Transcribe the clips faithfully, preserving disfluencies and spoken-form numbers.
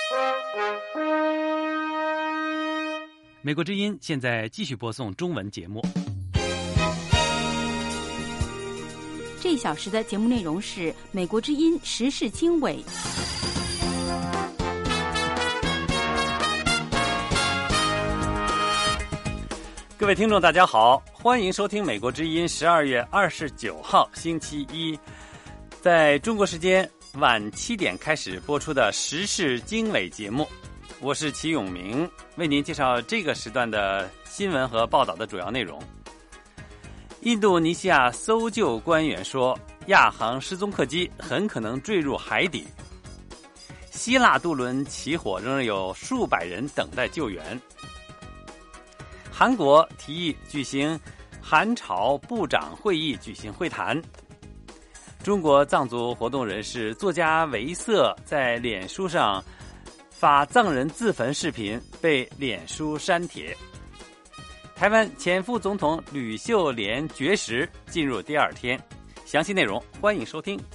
美国之音现在继续播送中文节目。 这一小时的节目内容是美国之音时事经纬。 各位听众大家好，欢迎收听美国之音十二月二十九号星期一在中国时间晚七点开始播出的时事经纬节目。我是齐永明，为您介绍这个时段的新闻和报道的主要内容。印度尼西亚搜救官员说，亚航失踪客机很可能坠入海底。希腊渡轮起火，仍然有数百人等待救援。韩国提议举行韩朝部长会议举行会谈。中国藏族活动人士作家维瑟在脸书上发藏人自焚视频，被脸书删帖。台湾前副总统吕秀莲绝食进入第二天，详细内容欢迎收听。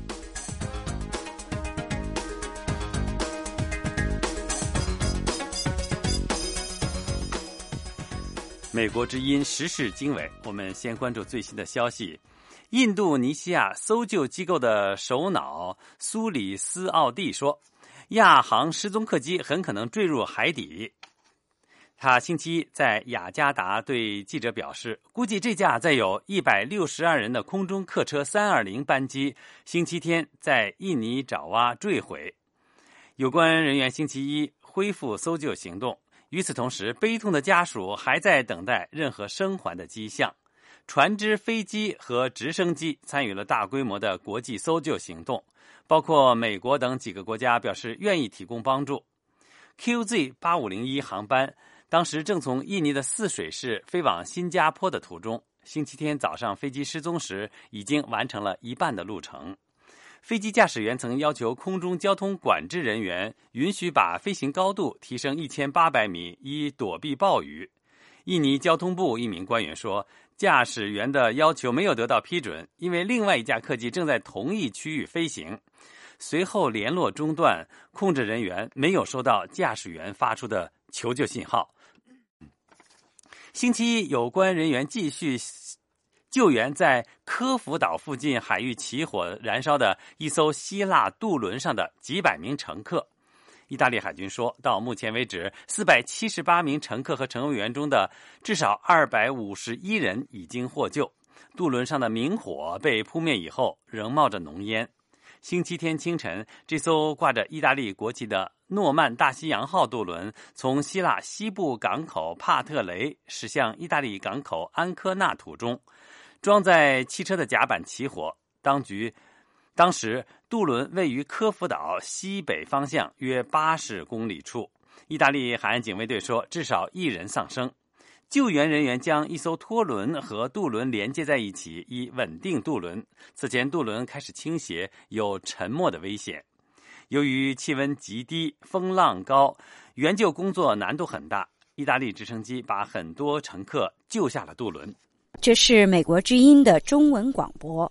美国之音时事经纬，我们先关注最新的消息。印度尼西亚搜救机构的首脑苏里斯奥蒂说，亚航失踪客机很可能坠入海底。他星期一在雅加达对记者表示，估计这架载有一百六十二人的空中客车三二零班机星期天在印尼爪哇坠毁。有关人员星期一恢复搜救行动，与此同时，悲痛的家属还在等待任何生还的迹象。船只、飞机和直升机参与了大规模的国际搜救行动，包括美国等几个国家表示愿意提供帮助。Q Z 八五零一 航班当时正从印尼的泗水市飞往新加坡的途中，星期天早上飞机失踪时已经完成了一半的路程。飞机驾驶员曾要求空中交通管制人员允许把飞行高度提升一千八百米，以躲避暴雨。印尼交通部一名官员说，驾驶员的要求没有得到批准，因为另外一架客机正在同一区域飞行。随后联络中断，控制人员没有收到驾驶员发出的求救信号。星期一，有关人员继续救援在科孚岛附近海域起火燃烧的一艘希腊渡轮上的几百名乘客。意大利海军说，到目前为止，四百七十八名乘客和乘务员中的至少二百五十一人已经获救。渡轮上的明火被扑灭以后，仍冒着浓烟。星期天清晨，这艘挂着意大利国旗的诺曼大西洋号渡轮从希腊西部港口帕特雷驶向意大利港口安科纳途中，装载汽车的甲板起火。当局当时渡轮位于科孚岛西北方向约八十公里处。意大利海岸警卫队说，至少一人丧生。救援人员将一艘拖轮和渡轮连接在一起，以稳定渡轮。此前渡轮开始倾斜，有沉没的危险。由于气温极低，风浪高，援救工作难度很大。意大利直升机把很多乘客救下了渡轮。 这是美国之音的中文广播。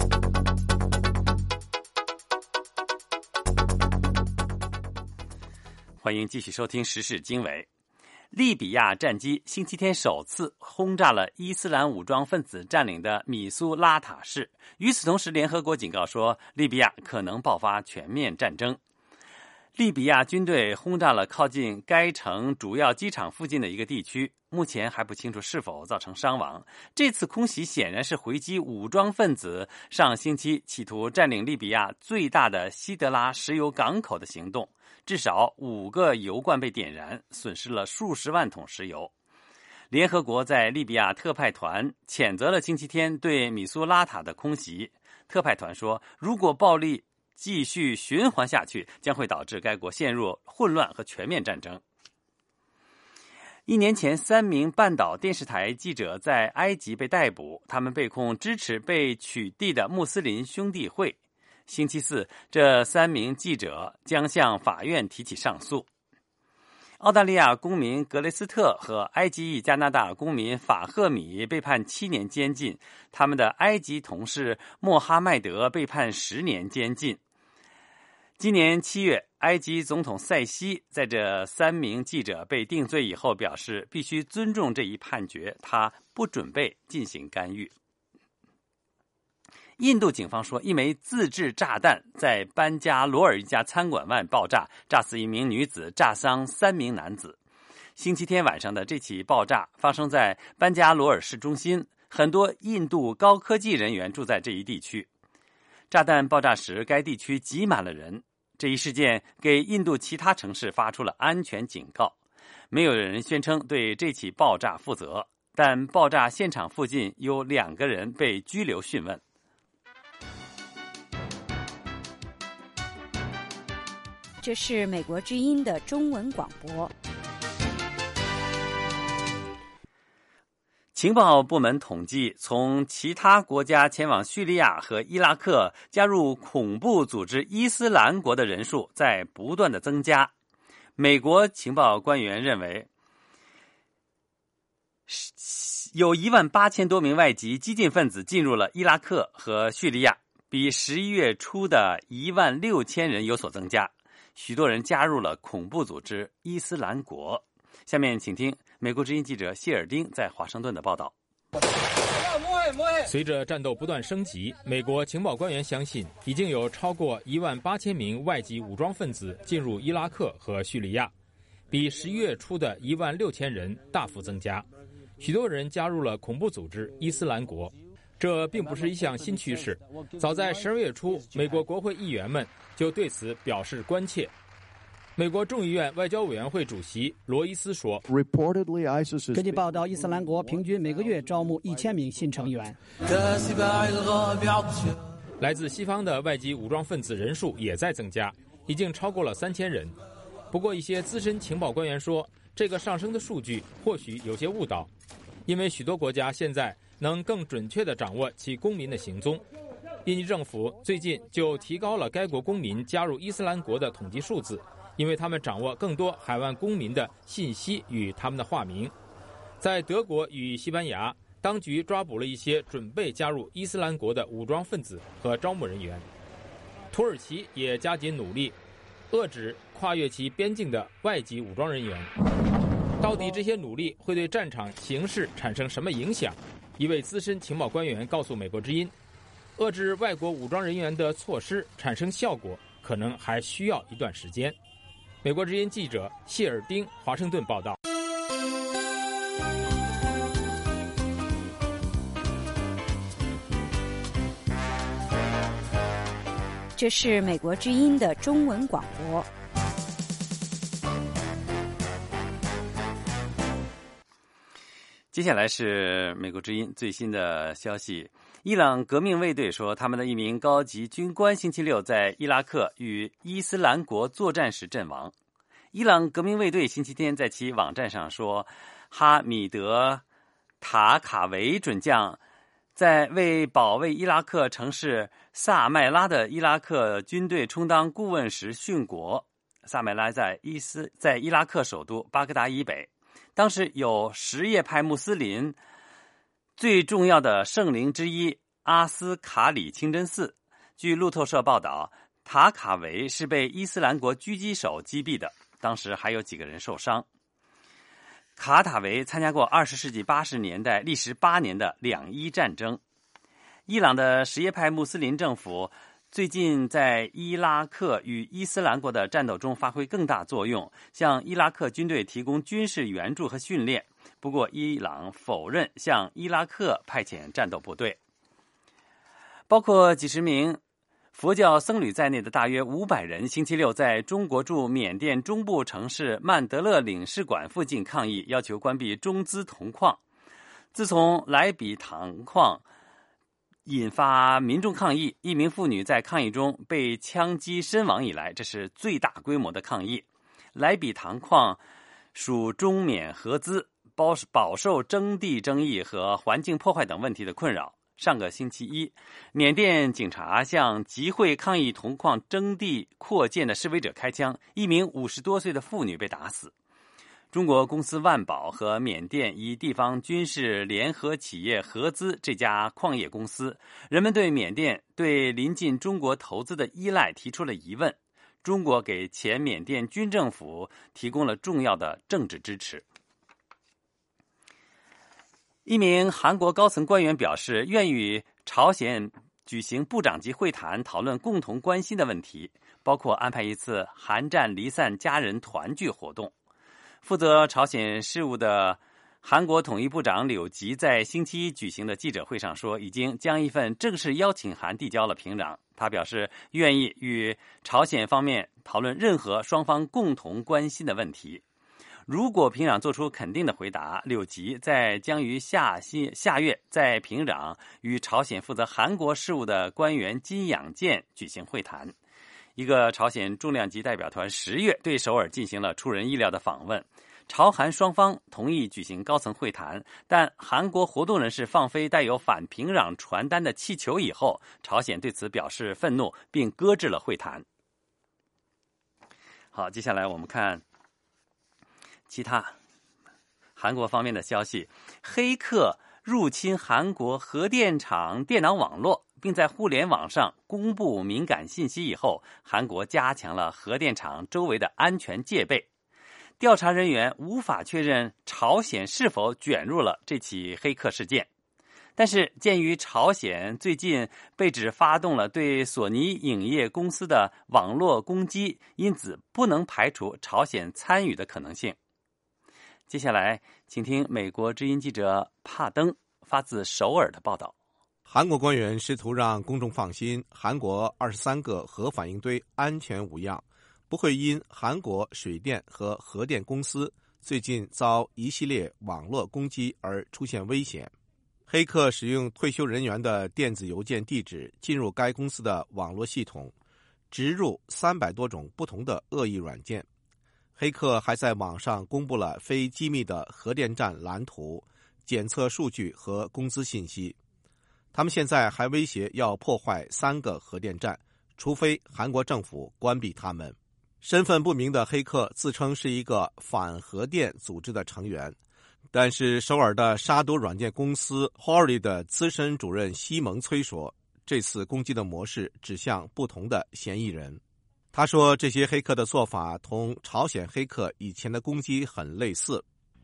欢迎继续收听时事经纬。利比亚战机星期天首次轰炸了伊斯兰武装分子占领的米苏拉塔市。与此同时，联合国警告说，利比亚可能爆发全面战争。利比亚军队轰炸了靠近该城主要机场附近的一个地区，目前还不清楚是否造成伤亡。这次空袭显然是回击武装分子上星期企图占领利比亚最大的西德拉石油港口的行动。至少五个油罐被点燃，损失了数十万桶石油。联合国在利比亚特派团谴责了星期天对米苏拉塔的空袭。特派团说，如果暴力继续循环下去，将会导致该国陷入混乱和全面战争。一年前，三名半岛电视台记者在埃及被逮捕，他们被控支持被取缔的穆斯林兄弟会。星期四，这三名记者将向法院提起上诉。澳大利亚公民格雷斯特和埃及裔加拿大公民法赫米被判七年监禁，他们的埃及同事莫哈迈德被判十年监禁。 今年七月，埃及总统塞西在这三名记者被定罪以后表示，必须尊重这一判决，他不准备进行干预。印度警方说，一枚自制炸弹在班加罗尔一家餐馆外爆炸，炸死一名女子，炸伤三名男子。星期天晚上的这起爆炸发生在班加罗尔市中心，很多印度高科技人员住在这一地区。炸弹爆炸时，该地区挤满了人。这一事件给印度其他城市发出了安全警告。没有人宣称对这起爆炸负责，但爆炸现场附近有两个人被拘留讯问。 这是美国之音的中文广播。 情报部门统计，从其他国家前往叙利亚和伊拉克加入恐怖组织伊斯兰国的人数在不断的增加。美国情报官员认为，有一万八千多名外籍激进分子进入了伊拉克和叙利亚，比十一月初的一万六千人有所增加。许多人加入了恐怖组织伊斯兰国。下面请听美国之音记者谢尔丁在华盛顿的报道。 随着战斗不断升级，美国情报官员相信已经有超过一万八千名外籍武装分子进入伊拉克和叙利亚，比十一月初的一万六千人大幅增加。许多人加入了恐怖组织伊斯兰国。这并不是一项新趋势，早在十二月初，美国国会议员们就对此表示关切。美国众议院外交委员会主席罗伊斯说， 根据报道，伊斯兰国平均每个月招募一千名新成员。 来自西方的外籍武装分子人数也在增加，已经超过了三千人。不过一些资深情报官员说，这个上升的数据或许有些误导，因为许多国家现在能更准确地掌握其公民的行踪。印尼政府最近就提高了该国公民加入伊斯兰国的统计数字，因为他们掌握更多海外公民的信息与他们的化名。在德国与西班牙，当局抓捕了一些准备加入伊斯兰国的武装分子和招募人员。土耳其也加紧努力遏制跨越其边境的外籍武装人员。到底这些努力会对战场形势产生什么影响？一位资深情报官员告诉美国之音，遏制外国武装人员的措施产生效果可能还需要一段时间。美国之音记者谢尔丁华盛顿报道。 这是美国之音的中文广播。 接下来是美国之音最新的消息。伊朗革命卫队说，他们的一名高级军官星期六在伊拉克与伊斯兰国作战时阵亡。伊朗革命卫队星期天在其网站上说，哈米德·塔卡维准将在为保卫伊拉克城市萨麦拉的伊拉克军队充当顾问时殉国。萨麦拉在伊斯在伊拉克首都巴格达以北，当时有什叶派穆斯林最重要的圣灵之一阿斯卡里清真寺。据路透社报道，塔卡维是被伊斯兰国狙击手击毙的，当时还有几个人受伤。卡塔维参加过二十世纪八十年代历时八年的两伊战争。伊朗的什叶派穆斯林政府最近在伊拉克与伊斯兰国的战斗中发挥更大作用，向伊拉克军队提供军事援助和训练。不过伊朗否认向伊拉克派遣战斗部队。包括几十名佛教僧侣在内的大约五百人星期六在中国驻缅甸中部城市曼德勒领事馆附近抗议，要求关闭中资铜矿。自从莱比糖矿引发民众抗议，一名妇女在抗议中被枪击身亡以来，这是最大规模的抗议。莱比糖矿属中缅合资，饱受征地争议和环境破坏等问题的困扰。上个星期一，缅甸警察向集会抗议铜矿征地扩建的示威者开枪，一名五十多岁的妇女被打死。中国公司万宝和缅甸一地方军事联合企业合资这家矿业公司，人们对缅甸对临近中国投资的依赖提出了疑问。 中国给前缅甸军政府提供了重要的政治支持。一名韩国高层官员表示，愿与朝鲜举行部长级会谈，讨论共同关心的问题，包括安排一次韩战离散家人团聚活动。负责朝鲜事务的韩国统一部长柳吉在星期一举行的记者会上说，已经将一份正式邀请函递交了平壤。他表示愿意与朝鲜方面讨论任何双方共同关心的问题。如果平壤做出肯定的回答，柳吉在将于下下月在平壤与朝鲜负责韩国事务的官员金养健举行会谈。一个朝鲜重量级代表团十月对首尔进行了出人意料的访问，朝韩双方同意举行高层会谈，但韩国活动人士放飞带有反平壤传单的气球以后，朝鲜对此表示愤怒，并搁置了会谈。好，接下来我们看其他韩国方面的消息。黑客入侵韩国核电厂电脑网络，并在互联网上公布敏感信息以后，韩国加强了核电厂周围的安全戒备。调查人员无法确认朝鲜是否卷入了这起黑客事件，但是鉴于朝鲜最近被指发动了对索尼影业公司的网络攻击，因此不能排除朝鲜参与的可能性。接下来请听美国之音记者帕登发自首尔的报道。 韩国官员试图让公众放心，韩国二十三个核反应堆安全无恙，不会因韩国水电和核电公司最近遭一系列网络攻击而出现危险。黑客使用退休人员的电子邮件地址进入该公司的网络系统，植入三百多种不同的恶意软件。黑客还在网上公布了非机密的核电站蓝图、检测数据和工资信息。他们现在还威胁要破坏三个核电站，除非韩国政府关闭他们。身份不明的黑客自称是一个反核电组织的成员，但是首尔的杀毒软件公司 Hori 的资深主任西蒙崔说，这次攻击的模式指向不同的嫌疑人。他说，这些黑客的做法同朝鲜黑客以前的攻击很类似。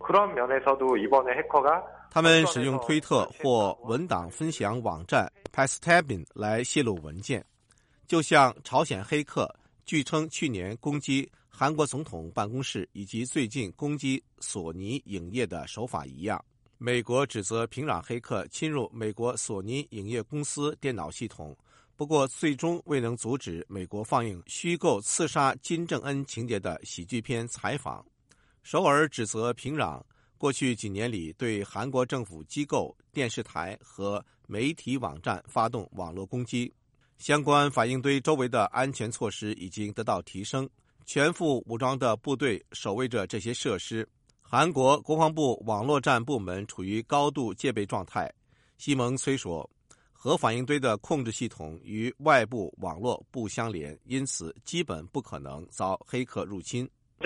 他们使用推特或文档分享网站 Pastabin 来泄露文件，就像朝鲜黑客据称去年攻击韩国总统办公室以及最近攻击索尼影业的手法一样。美国指责平壤黑客侵入美国索尼影业公司电脑系统，不过最终未能阻止美国放映虚构刺杀金正恩情节的喜剧片采访。首尔指责平壤过去几年里对韩国政府机构、电视台和媒体网站发动网络攻击，相关反应堆周围的安全措施已经得到提升，全副武装的部队守卫着这些设施。韩国国防部网络战部门处于高度戒备状态。西蒙崔说，核反应堆的控制系统与外部网络不相连，因此基本不可能遭黑客入侵。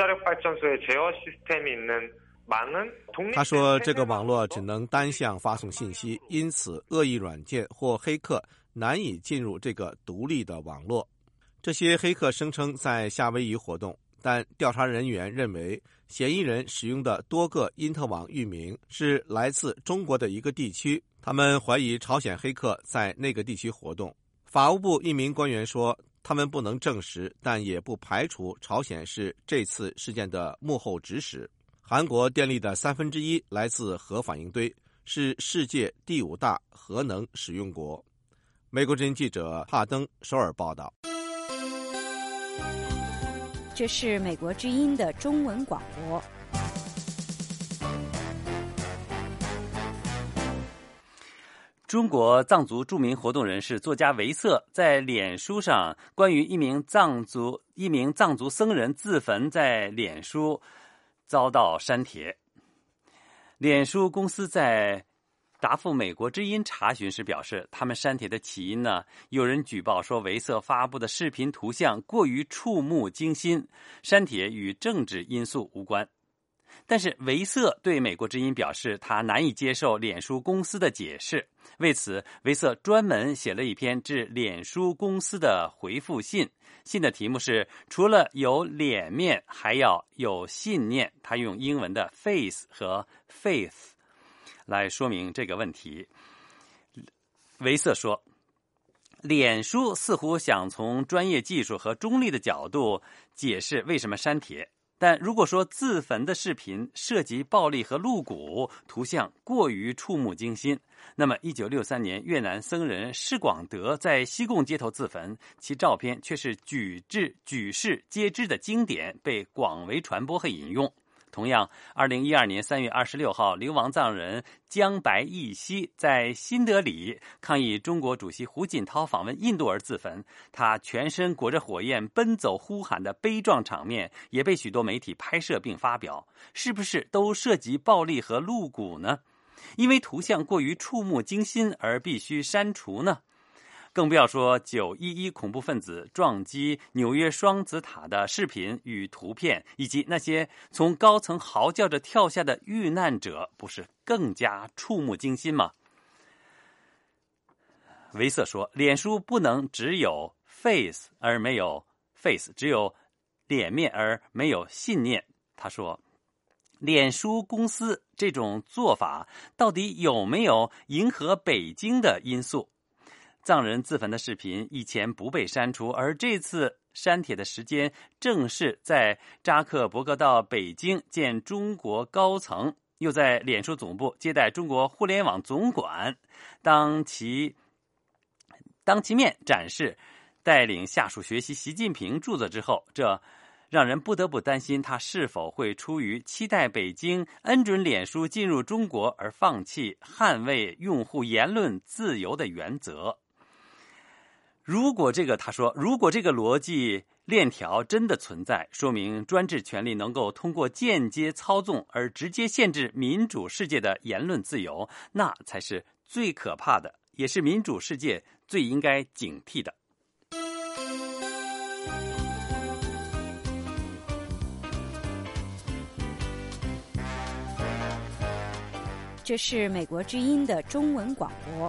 他说，这个网络只能单向发送信息，因此恶意软件或黑客难以进入这个独立的网络。这些黑客声称在夏威夷活动，但调查人员认为嫌疑人使用的多个因特网域名是来自中国的一个地区，他们怀疑朝鲜黑客在那个地区活动。法务部一名官员说，他们不能证实，但也不排除朝鲜是这次事件的幕后指使。韩国电力的三分之一来自核反应堆，是世界第五大核能使用国。美国之音记者帕登首尔报道。 这是美国之音的中文广播。 中国藏族著名活动人士作家维瑟在脸书上关于一名藏族一名藏族僧人自焚在脸书遭到删帖。脸书公司在答复美国之音查询时表示，他们删帖的起因呢，有人举报说维瑟发布的视频图像过于触目惊心，删帖与政治因素无关。 但是维瑟对美国之音表示，他难以接受脸书公司的解释。为此，维瑟专门写了一篇致脸书公司的回复信，信的题目是除了有脸面还要有信念。他用英文的 face 和 faith 来说明这个问题。维瑟说，脸书似乎想从专业技术和中立的角度解释为什么删帖，但如果说自焚的视频涉及暴力和露骨，图像过于触目惊心，那么一九六三年越南僧人释广德在西贡街头自焚，其照片却是举世举世皆知的经典，被广为传播和引用。同样，二零一二年三月二十六号，流亡藏人江白义熙在新德里抗议中国主席胡锦涛访问印度而自焚，他全身裹着火焰奔走呼喊的悲壮场面也被许多媒体拍摄并发表。是不是都涉及暴力和露骨呢？因为图像过于触目惊心而必须删除呢？更不要说九一一恐怖分子撞击纽约双子塔的视频与图片，以及那些从高层嚎叫着跳下的遇难者，不是更加触目惊心吗？维瑟说，脸书不能只有 face 而没有 face， 只有脸面而没有信念。他说，脸书公司这种做法到底有没有迎合北京的因素？藏人自焚的视频以前不被删除，而这次删帖的时间正是在扎克伯格到北京见中国高层，又在脸书总部接待中国互联网总管，当其当其面展示带领下属学习习近平著作之后，这让人不得不担心他是否会出于期待北京恩准脸书进入中国而放弃捍卫用户言论自由的原则。如果这个他说如果这个逻辑链条真的存在，说明专制权力能够通过间接操纵而直接限制民主世界的言论自由，那才是最可怕的，也是民主世界最应该警惕的。 这是美国之音的中文广播。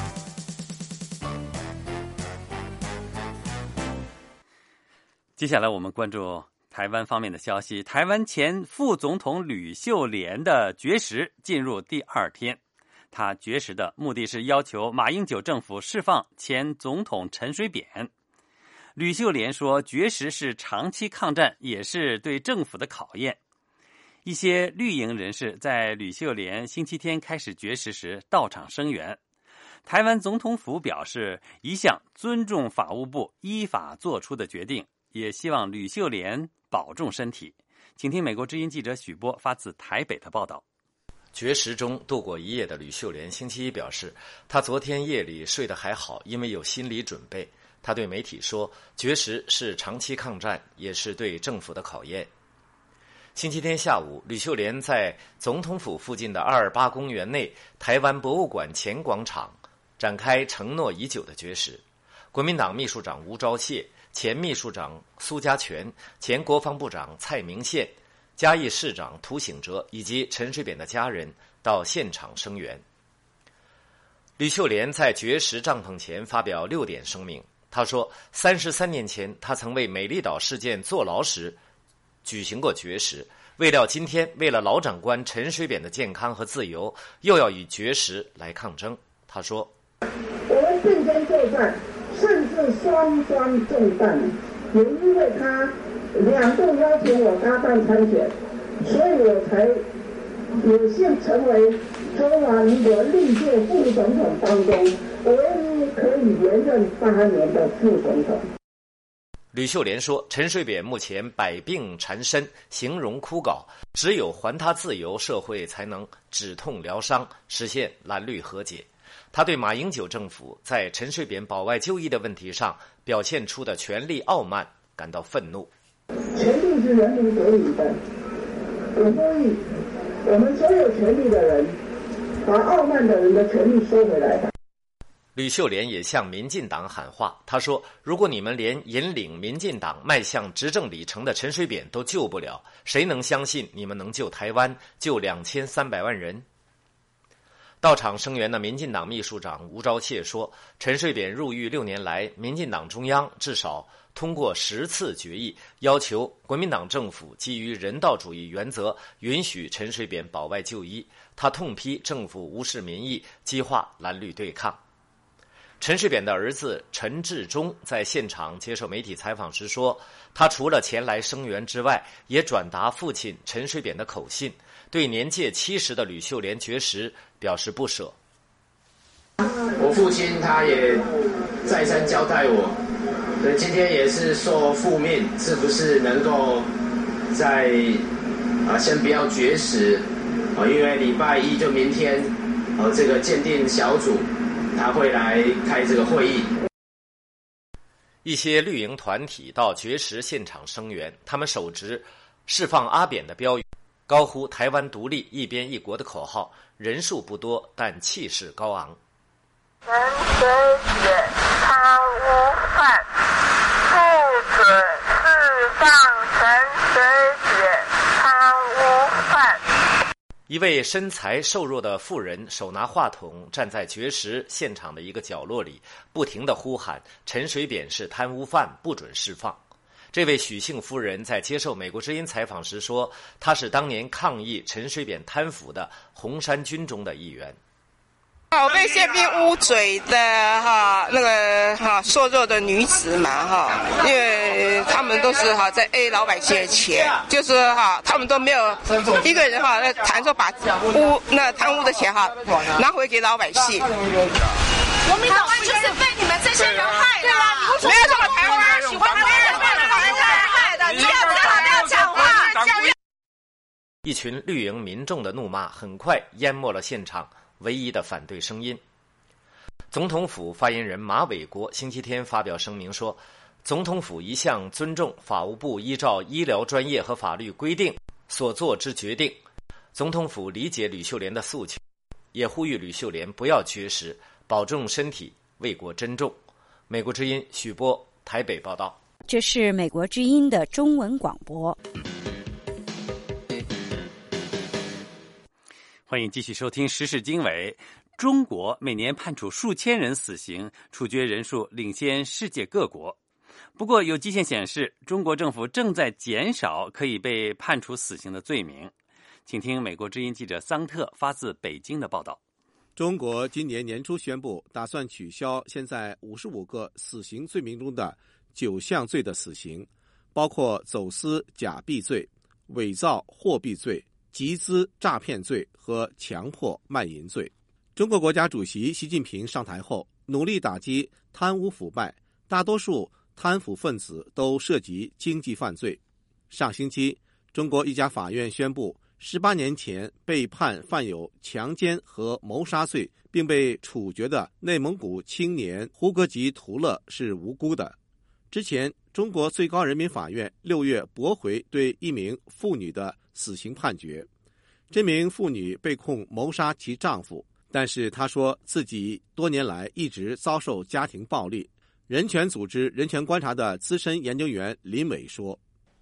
接下来我们关注台湾方面的消息。台湾前副总统吕秀莲的绝食进入第二天，他绝食的目的是要求马英九政府释放前总统陈水扁。吕秀莲说，绝食是长期抗战，也是对政府的考验。一些绿营人士在吕秀莲星期天开始绝食时到场声援。台湾总统府表示，一向尊重法务部依法做出的决定，也希望吕秀莲保重身体。请听美国之音记者许波发自台北的报道。 绝食中度过一夜的吕秀莲星期一表示，他昨天夜里睡得还好，因为有心理准备。他对媒体说，绝食是长期抗战，也是对政府的考验。星期天下午，吕秀莲在总统府附近的二二八公园内台湾博物馆前广场展开承诺已久的绝食。国民党秘书长吴钊燮、前秘书长苏家全、前国防部长蔡明宪、嘉义市长涂醒哲以及陈水扁的家人到现场声援。吕秀莲在绝食帐篷前发表六点声明。他说，三十三年前他曾为美丽岛事件坐牢时举行过绝食，未料今天为了老长官陈水扁的健康和自由，又要以绝食来抗争。他说， 我们并肩作战，甚至双双中弹，也因为他两度邀请我搭档参选，所以我才有幸成为中华民国历届副总统当中唯一可以连任八年的副总统。 吕秀莲说，陈水扁目前百病缠身，形容枯槁，只有还他自由，社会才能止痛疗伤，实现蓝绿和解。他对马英九政府在陈水扁保外就医的问题上表现出的权力傲慢感到愤怒。 权力是人民给予的，我呼吁我们所有权力的人，把傲慢的人的权力收回来吧。 吕秀莲也向民进党喊话，他说：“如果你们连引领民进党迈向执政里程的陈水扁都救不了，谁能相信你们能救台湾，救两千三百万人？”到场声援的民进党秘书长吴钊燮说：“陈水扁入狱六年来，民进党中央至少通过十次决议，要求国民党政府基于人道主义原则，允许陈水扁保外就医。”他痛批政府无视民意，激化蓝绿对抗。陈水扁的儿子陈致中在现场接受媒体采访时说，他除了前来声援之外，也转达父亲陈水扁的口信，对年届七十的吕秀莲绝食表示不舍。 我父亲他也再三交代我，所以今天也是受父命，是不是能够在啊先不要绝食啊，因为礼拜一就明天，呃、啊、这个鉴定小组他会来开这个会议。 一些绿营团体到绝食现场声援，他们手执释放阿扁的标语，高呼台湾独立一边一国的口号，人数不多，但气势高昂。 陈水扁贪污犯，不准释放陈水扁贪污犯。 一位身材瘦弱的妇人手拿话筒，站在绝食现场的一个角落里，不停地呼喊陈水扁是贪污犯，不准释放。这位许姓夫人在接受美国之音采访时说，她是当年抗议陈水扁贪腐的红衫军中的一员。 我被宪兵捂嘴的哈，那个哈瘦弱的女子嘛哈，因为他们都是哈在 A 老百姓的钱，就是哈他们都没有一个人哈谈说把污那贪污的钱哈拿回给老百姓。 国民党就是被你们这些人害的， 没有什么台湾喜欢台湾人被你们害的，你要不要不要讲话？ 一群绿营民众的怒骂很快淹没了现场唯一的反对声音。总统府发言人马伟国星期天发表声明说，总统府一向尊重法务部依照医疗专业和法律规定所做之决定。总统府理解吕秀莲的诉求，也呼吁吕秀莲不要绝食，保重身体，为国珍重。美国之音许波台北报道。 这是美国之音的中文广播。 欢迎继续收听时事经纬。中国每年判处数千人死刑，处决人数领先世界各国。不过有迹象显示，中国政府正在减少可以被判处死刑的罪名。请听美国之音记者桑特发自北京的报道。 中国今年年初宣布，打算取消现在五十五个死刑罪名中的九项罪的死刑，包括走私假币罪、伪造货币罪、集资诈骗罪和强迫卖淫罪。中国国家主席习近平上台后，努力打击贪污腐败，大多数贪腐分子都涉及经济犯罪。上星期，中国一家法院宣布，十八年前被判犯有强奸和谋杀罪并被处决的内蒙古青年胡格吉图勒是无辜的。之前，中国最高人民法院六月驳回对一名妇女的死刑判决。这名妇女被控谋杀其丈夫，但是她说自己多年来一直遭受家庭暴力。人权组织人权观察的资深研究员林伟说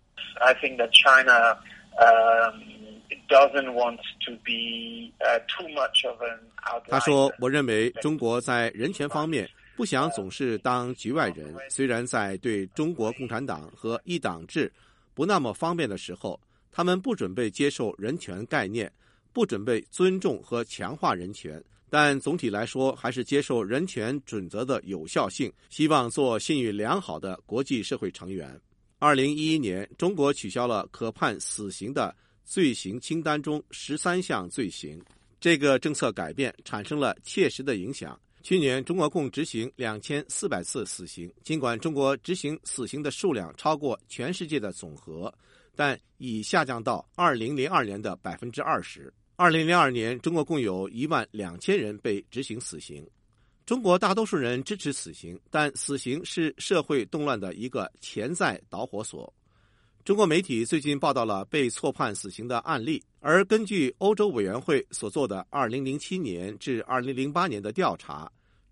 I think that China um, doesn't want to be uh, too much of an outlier. 他说，我认为中国在人权方面不想总是当局外人，虽然在对中国共产党和一党制不那么方便的时候，他们不准备接受人权概念，不准备尊重和强化人权，但总体来说还是接受人权准则的有效性，希望做信誉良好的国际社会成员。二零一一年，中国取消了可判死刑的罪行清单中十三项罪行。这个政策改变产生了切实的影响。去年，中国共执行两千四百次死刑，尽管中国执行死刑的数量超过全世界的总和，但已下降到二零零二年的百分之二十。二零零二年，中国共有一万两千人被执行死刑。中国大多数人支持死刑，但死刑是社会动乱的一个潜在导火索。中国媒体最近报道了被错判死刑的案例，而根据欧洲委员会所做的二零零七年至二零零八年的调查，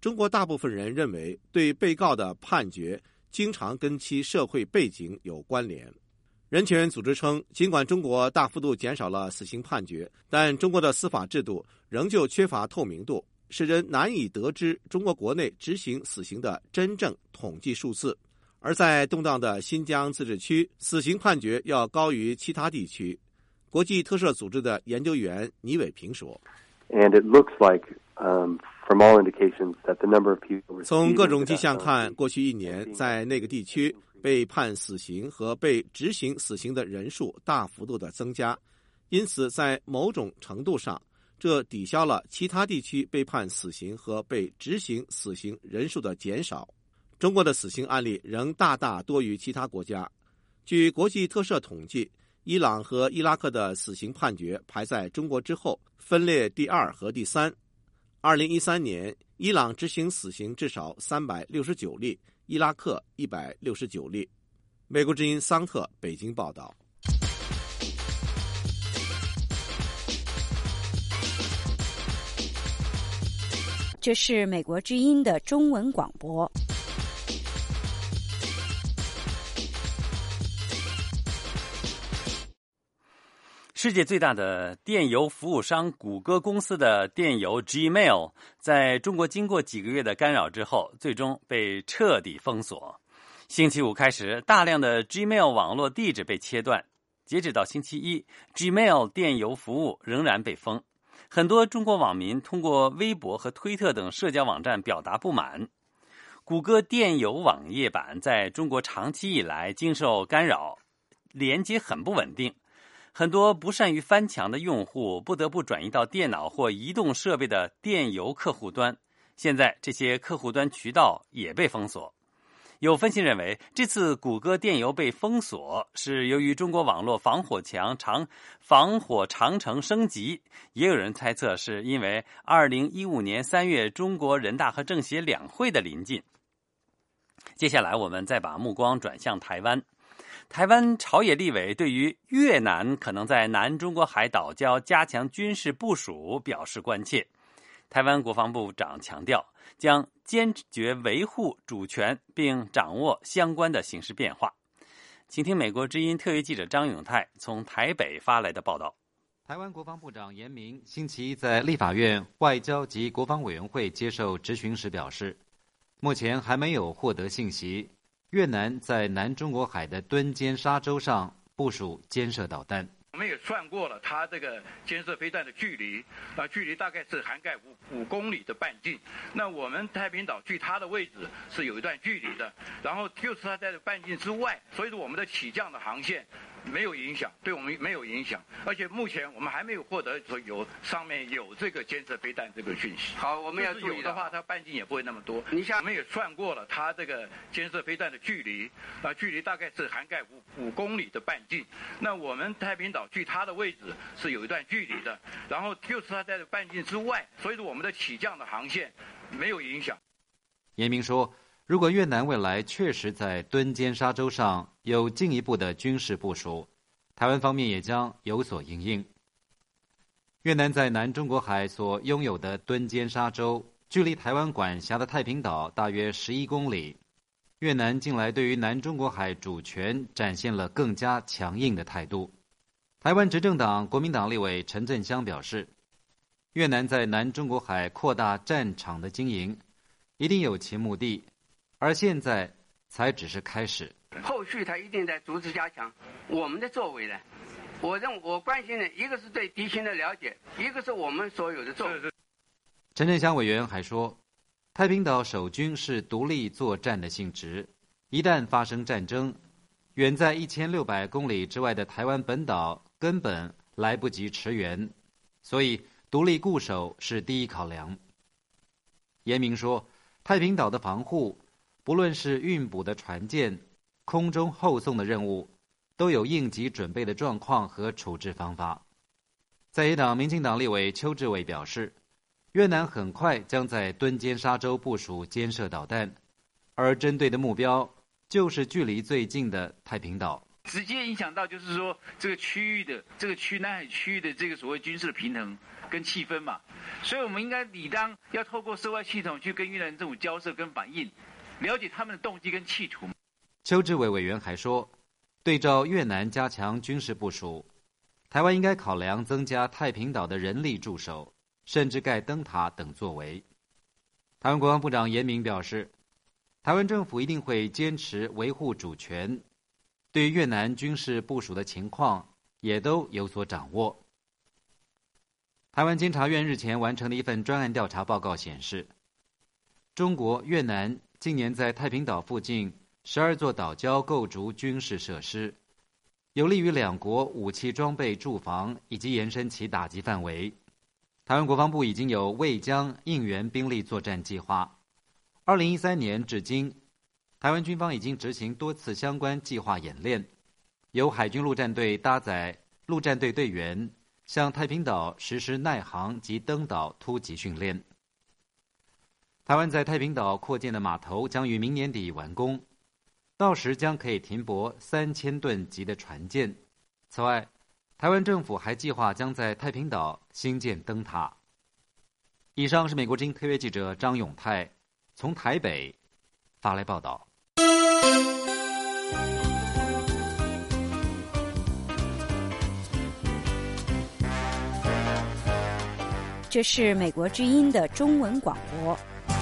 中国大部分人认为，对被告的判决经常跟其社会背景有关联。人权组织称，尽管中国大幅度减少了死刑判决，但中国的司法制度仍旧缺乏透明度，使人难以得知中国国内执行死刑的真正统计数字。而在动荡的新疆自治区，死刑判决要高于其他地区。国际特赦组织的研究员倪伟平说， And it looks like, um, from all indications, that the number of people 从各种迹象看，过去一年在那个地区被判死刑和被执行死刑的人数大幅度的增加，因此在某种程度上，这抵消了其他地区被判死刑和被执行死刑人数的减少。中国的死刑案例仍大大多于其他国家。据国际特赦统计，伊朗和伊拉克的死刑判决排在中国之后，分列第二和第三。二零一三年，伊朗执行死刑至少三百六十九例，伊拉克一百六十九例。美国之音桑特北京报道。 这是美国之音的中文广播。 世界最大的电邮服务商谷歌公司的电邮 Gmail 在中国经过几个月的干扰之后，最终被彻底封锁。星期五开始，大量的 Gmail 网络地址被切断。截止到星期一， Gmail 电邮服务仍然被封。很多中国网民通过微博和推特等社交网站表达不满。谷歌电邮网页版在中国长期以来经受干扰，连接很不稳定。很多不善于翻墙的用户不得不转移到电脑或移动设备的电邮客户端，现在这些客户端渠道也被封锁。有分析认为，这次谷歌电邮被封锁是由于中国网络防火墙长防火长城升级，也有人猜测是因为二零一五年三月中国人大和政协两会的临近。接下来我们再把目光转向台湾。台湾朝野立委对于越南可能在南中国海岛礁加强军事部署表示关切。台湾国防部长强调，将坚决维护主权并掌握相关的形势变化。请听美国之音特约记者张永泰从台北发来的报道。 台湾国防部长严明星期一在立法院外交及国防委员会接受质询时表示，目前还没有获得信息，越南在南中国海的敦坚沙洲上部署监射导弹。 我们也算过了，它这个监射飞弹的距离，啊，距离大概是涵盖五五公里的半径。那我们太平岛距它的位置是有一段距离的，然后就是它在半径之外，所以说我们的起降的航线没有影响，对我们没有影响。而且目前我们还没有获得说有上面有这个监射飞弹这个讯息。 好，我们要注意有的话，它半径也不会那么多。 你想， 我们也算过了，它这个监射飞弹的距离，啊，距离大概是涵盖五五公里的半径。那我们太平岛距它的位置是有一段距离的，然后就是它在半径之外，所以说我们的起降的航线没有影响。 严明说，如果越南未来确实在敦坚沙洲上有进一步的军事部署，台湾方面也将有所因应。越南在南中国海所拥有的敦坚沙洲，距离台湾管辖的太平岛大约十一公里。越南近来对于南中国海主权展现了更加强硬的态度。台湾执政党国民党立委陈振香表示，越南在南中国海扩大战场的经营一定有其目的，而现在才只是开始。 后续他一定在逐次加强我们的作为呢。我认我关心的一个是对敌情的了解，一个是我们所有的作为。 陈振香委员还说，太平岛守军是独立作战的性质，一旦发生战争，远在一千六百公里之外的台湾本岛根本来不及驰援，所以独立固守是第一考量。严明说，太平岛的防护，不论是运补的船舰、空中后送的任务，都有应急准备的状况和处置方法。在野党民进党立委邱志伟表示，越南很快将在敦坚沙洲部署监射导弹，而针对的目标就是距离最近的太平岛。 直接影响到就是说这个区域的这个区南海区域的这个所谓军事的平衡跟气氛嘛，所以我们应该理当要透过涉外系统去跟越南政府交涉跟反映，了解他们的动机跟企图。 邱志伟委员还说，对照越南加强军事部署，台湾应该考量增加太平岛的人力驻守，甚至盖灯塔等作为。台湾国防部长严明表示，台湾政府一定会坚持维护主权，对越南军事部署的情况也都有所掌握。台湾监察院日前完成的一份专案调查报告显示，中国、越南近年在太平岛附近十二座岛礁构筑军事设施，有利于两国武器装备驻防以及延伸其打击范围。台湾国防部已经有卫江应援兵力作战计划，二零一三年至今，台湾军方已经执行多次相关计划演练，由海军陆战队搭载陆战队队员向太平岛实施耐航及登岛突击训练。台湾在太平岛扩建的码头将于明年底完工，到时将可以停泊三千吨级的船舰。此外，台湾政府还计划将在太平岛兴建灯塔。以上是美国之音特约记者张永泰从台北发来报道。 这是美国之音的中文广播。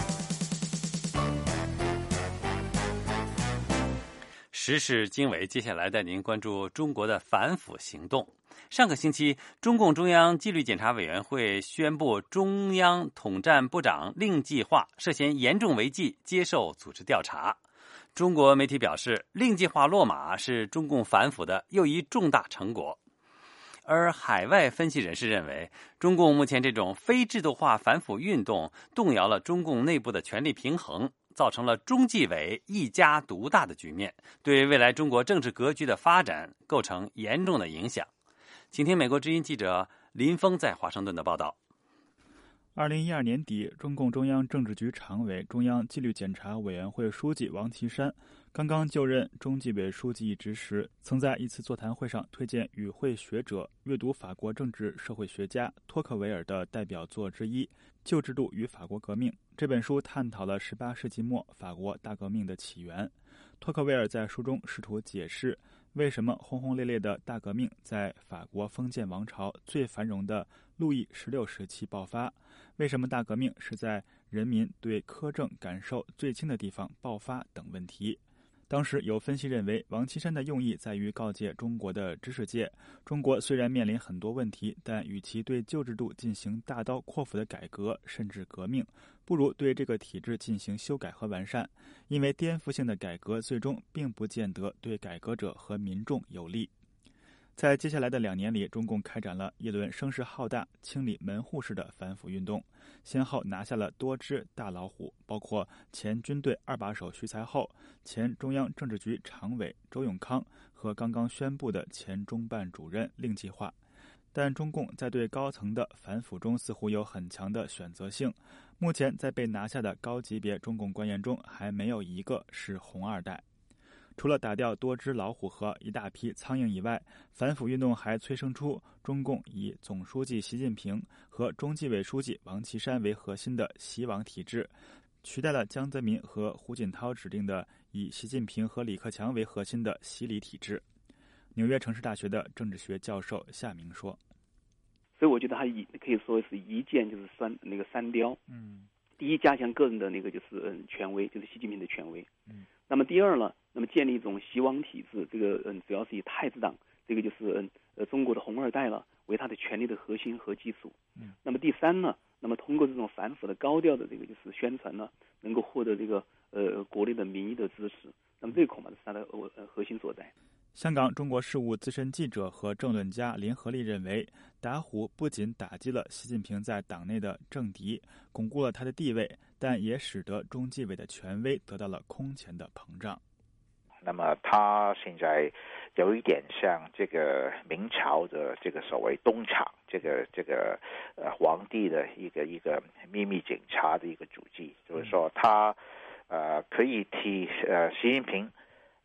时事经纬，接下来带您关注中国的反腐行动。上个星期，中共中央纪律检查委员会宣布，中央统战部长令计划涉嫌严重违纪，接受组织调查。中国媒体表示，令计划落马是中共反腐的又一重大成果。而海外分析人士认为，中共目前这种非制度化反腐运动动摇了中共内部的权力平衡，造成了中纪委一家独大的局面，对未来中国政治格局的发展构成严重的影响。请听美国之音记者林峰在华盛顿的报道。 二零一二年底，中共中央政治局常委、中央纪律检查委员会书记王岐山刚刚就任中纪委书记一职时，曾在一次座谈会上推荐与会学者阅读法国政治社会学家托克维尔的代表作之一《旧制度与法国革命》。这本书探讨了十八世纪末法国大革命的起源。托克维尔在书中试图解释为什么轰轰烈烈的大革命在法国封建王朝最繁荣的路易十六时期爆发，为什么大革命是在人民对苛政感受最轻的地方爆发等问题。当时有分析认为，王岐山的用意在于告诫中国的知识界，中国虽然面临很多问题，但与其对旧制度进行大刀阔斧的改革甚至革命，不如对这个体制进行修改和完善，因为颠覆性的改革最终并不见得对改革者和民众有利。在接下来的两年里，中共开展了一轮声势浩大、清理门户式的反腐运动，先后拿下了多只大老虎，包括前军队二把手徐才厚、前中央政治局常委周永康和刚刚宣布的前中办主任令计划。但中共在对高层的反腐中似乎有很强的选择性，目前在被拿下的高级别中共官员中，还没有一个是红二代。除了打掉多只老虎和一大批苍蝇以外，反腐运动还催生出中共以总书记习近平和中纪委书记王岐山为核心的习王体制，取代了江泽民和胡锦涛指定的以习近平和李克强为核心的习李体制。纽约城市大学的政治学教授夏明说：“ 所以我觉得他一可以说是一箭就是三那个三雕。嗯，第一，加强个人的那个就是嗯权威，就是习近平的权威。嗯，那么第二呢？”那么建立一种习王体制，这个嗯，主要是以太子党，这个就是嗯呃中国的红二代了为他的权力的核心和基础。嗯，那么第三呢，那么通过这种反腐的高调的这个就是宣传呢，能够获得这个呃国内的民意的支持。那么这个恐怕是他的呃核心所在。 香港中国事务资深记者和政论家林和利认为，打虎不仅打击了习近平在党内的政敌，巩固了他的地位，但也使得中纪委的权威得到了空前的膨胀。 那么他现在有一点像这个明朝的这个所谓东厂，这个这个呃皇帝的一个一个秘密警察的一个主计，就是说他呃可以替呃习近平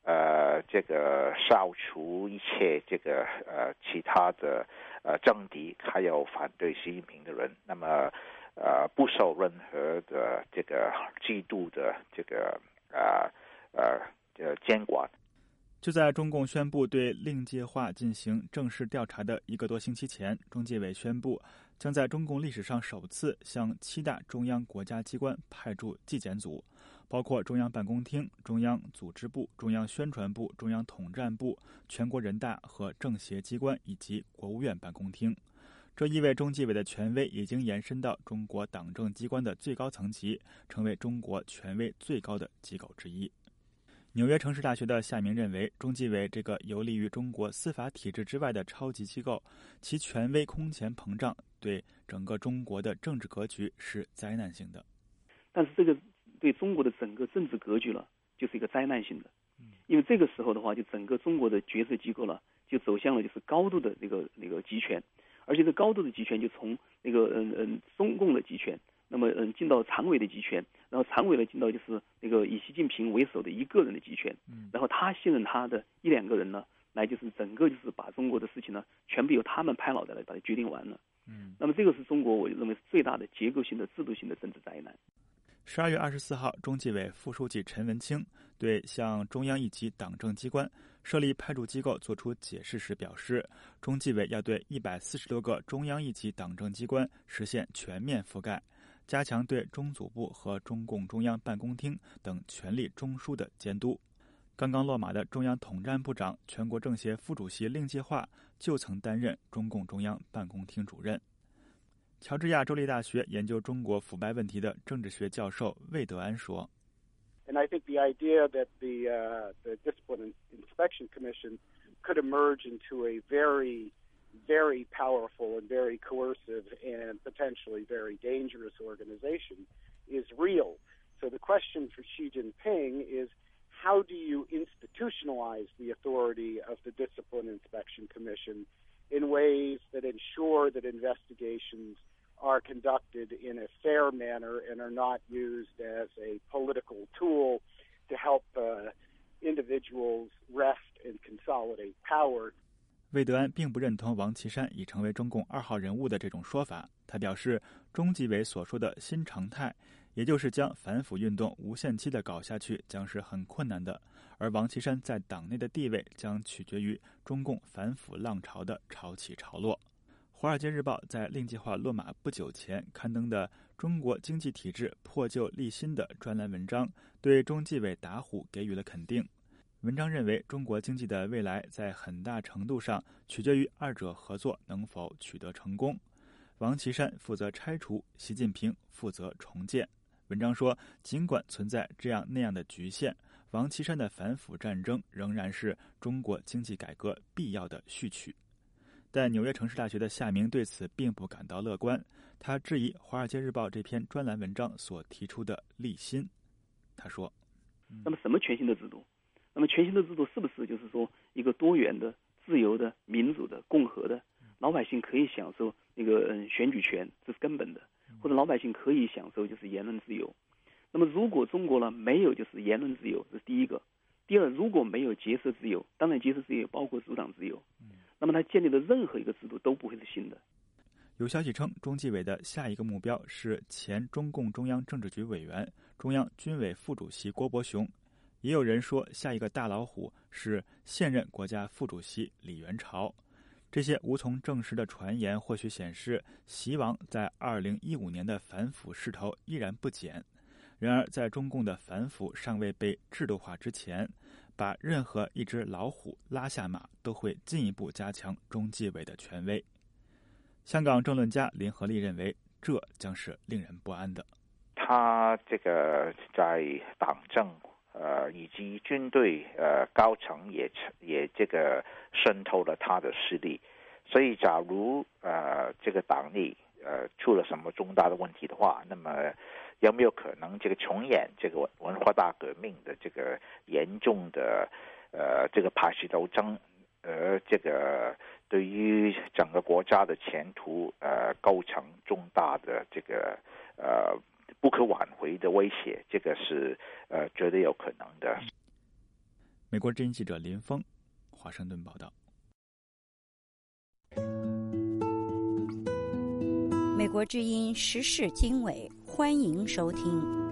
呃这个消除一切这个呃其他的呃政敌还有反对习近平的人，那么呃不受任何的这个制度的这个呃呃呃监管。 就在中共宣布对令介化进行正式调查的一个多星期前，中纪委宣布将在中共历史上首次向七大中央国家机关派驻纪检组，包括中央办公厅、中央组织部、中央宣传部、中央统战部、全国人大和政协机关以及国务院办公厅。这意味中纪委的权威已经延伸到中国党政机关的最高层级，成为中国权威最高的机构之一。纽约城市大学的夏明认为，中纪委这个游离于中国司法体制之外的超级机构，其权威空前膨胀，对整个中国的政治格局是灾难性的。 但是这个对中国的整个政治格局了，就是一个灾难性的。因为这个时候的话，就整个中国的决策机构了，就走向了就是高度的那个那个集权，而且这高度的集权就从那个嗯嗯中共的集权。那么，嗯，进到常委的集权，然后常委呢进到就是那个以习近平为首的一个人的集权，嗯，然后他信任他的一两个人呢，来就是整个就是把中国的事情呢，全部由他们拍脑袋来把它决定完了，嗯，那么这个是中国我认为是最大的结构性的制度性的政治灾难。 十二月二十四号，中纪委副书记陈文清对向中央一级党政机关设立派驻机构作出解释时表示，中纪委要对一百四十多个中央一级党政机关实现全面覆盖。加强对中组部和中共中央办公厅等权力中枢的监督。刚刚落马的中央统战部长、全国政协副主席令介化就曾担任中共中央办公厅主任。乔治亚州立大学研究中国腐败问题的政治学教授魏德安说 And I think the idea that the, uh, the Discipline Inspection Commission could emerge into a very very powerful and very coercive and potentially very dangerous organization is real. So the question for Xi Jinping is, how do you institutionalize the authority of the Discipline Inspection Commission in ways that ensure that investigations are conducted in a fair manner and are not used as a political tool to help uh, individuals rest and consolidate power? 魏德安并不认同王岐山已成为中共二号人物的这种说法。他表示，中纪委所说的新常态，也就是将反腐运动无限期地搞下去，将是很困难的。而王岐山在党内的地位将取决于中共反腐浪潮的潮起潮落。《华尔街日报》在令计划落马不久前刊登的《中国经济体制破旧立新》的专栏文章，对中纪委打虎给予了肯定。文章认为，中国经济的未来在很大程度上取决于二者合作能否取得成功。王岐山负责拆除，习近平负责重建。文章说，尽管存在这样那样的局限，王岐山的反腐战争仍然是中国经济改革必要的序曲。但纽约城市大学的夏明对此并不感到乐观，他质疑《华尔街日报》这篇专栏文章所提出的立新。他说， 那么什么全新的制度？那么全新的制度是不是就是说一个多元的、自由的、民主的、共和的，老百姓可以享受那个嗯选举权，这是根本的，或者老百姓可以享受就是言论自由。那么如果中国呢没有就是言论自由，这是第一个。第二，如果没有结社自由，当然结社自由包括组党自由，那么它建立的任何一个制度都不会是新的。 有消息称，中纪委的下一个目标是前中共中央政治局委员、中央军委副主席郭伯雄。也有人说，下一个大老虎是现任国家副主席李元朝。这些无从证实的传言或许显示，习王在二零一五年的反腐势头依然不减。然而，在中共的反腐尚未被制度化之前，把任何一只老虎拉下马，都会进一步加强中纪委的权威。香港政论家林和利认为，这将是令人不安的。 他这个在党政呃，以及军队呃高层也也这个渗透了他的势力，所以假如呃这个党内呃出了什么重大的问题的话，那么有没有可能这个重演这个文化大革命的这个严重的呃这个派系斗争，而这个对于整个国家的前途呃构成重大的这个呃。不可挽回的威胁，这个是呃绝对有可能的。 美国之音记者林峰，华盛顿报道。 美国之音时事经纬，欢迎收听。